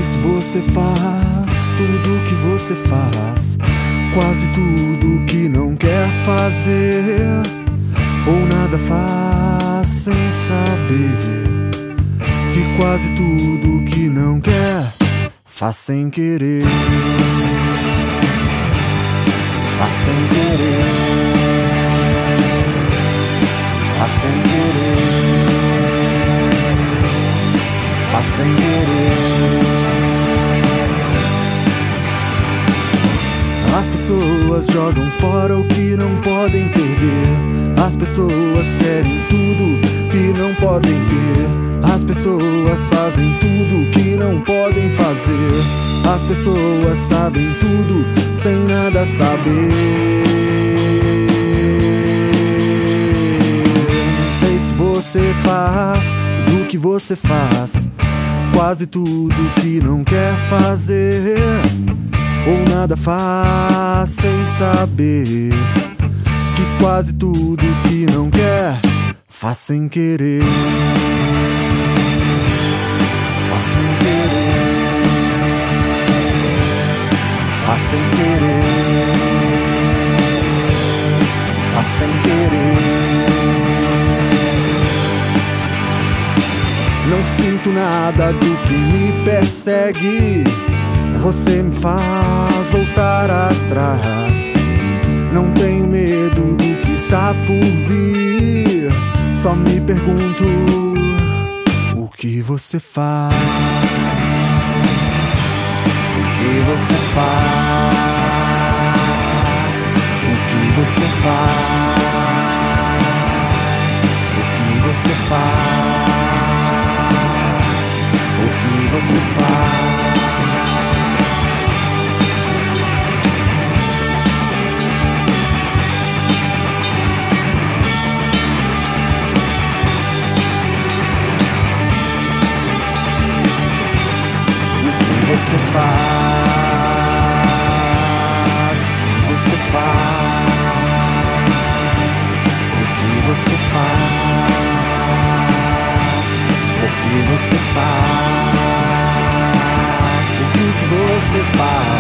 sei se você faz tudo o que você faz, quase tudo que não quer fazer, ou nada faz sem saber que quase tudo que não quer faz sem querer. Faz sem querer. Faz sem querer. Faz sem querer. As pessoas jogam fora o que não podem perder. As pessoas querem tudo que não podem ter. As pessoas fazem tudo que não podem fazer. As pessoas sabem tudo sem nada saber. Não sei se você faz tudo o que você faz, quase tudo que não quer fazer, ou nada faz sem saber que quase tudo que não quer faz sem querer. Faz sem querer. Faz sem querer. Faz sem querer. Não sinto nada do que me persegue, você me faz voltar atrás. Não tenho medo do que está por vir, só me pergunto o que você faz. O que você faz? O que você faz? O que você faz? O que você faz? Você faz, o que você faz, o que você faz, o que você faz, o que você faz.